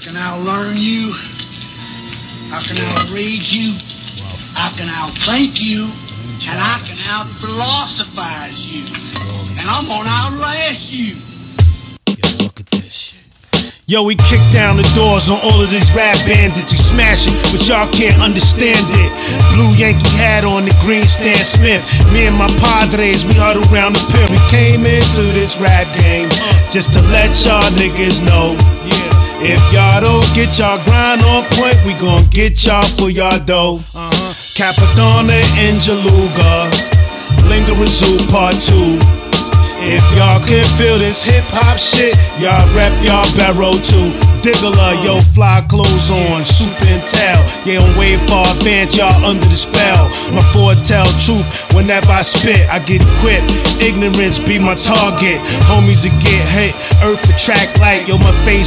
can outlearn you. I can outread you. I can outthink you. And I can out-philosophize you. And I'm gonna outlast you. Yo, look at this shit. Yo, we kick down the doors on all of these rap bandits. You smash it, but y'all can't understand it. Blue Yankee hat on the green Stan Smith. Me and my padres, we huddled around the pit. We came into this rap game just to let y'all niggas know. If y'all don't get y'all grind on point, we gon' get y'all for y'all dough. Capadonna and Jaluga, Lingering Zoo Part 2. If y'all can feel this hip-hop shit, y'all rep y'all barrow too. Diggler, yo, fly clothes on, super and tell. Yeah, on way far advanced, y'all under the spell. My foretell truth, whenever I spit, I get equipped. Ignorance be my target, homies that get hit. Earth for track light, yo, my face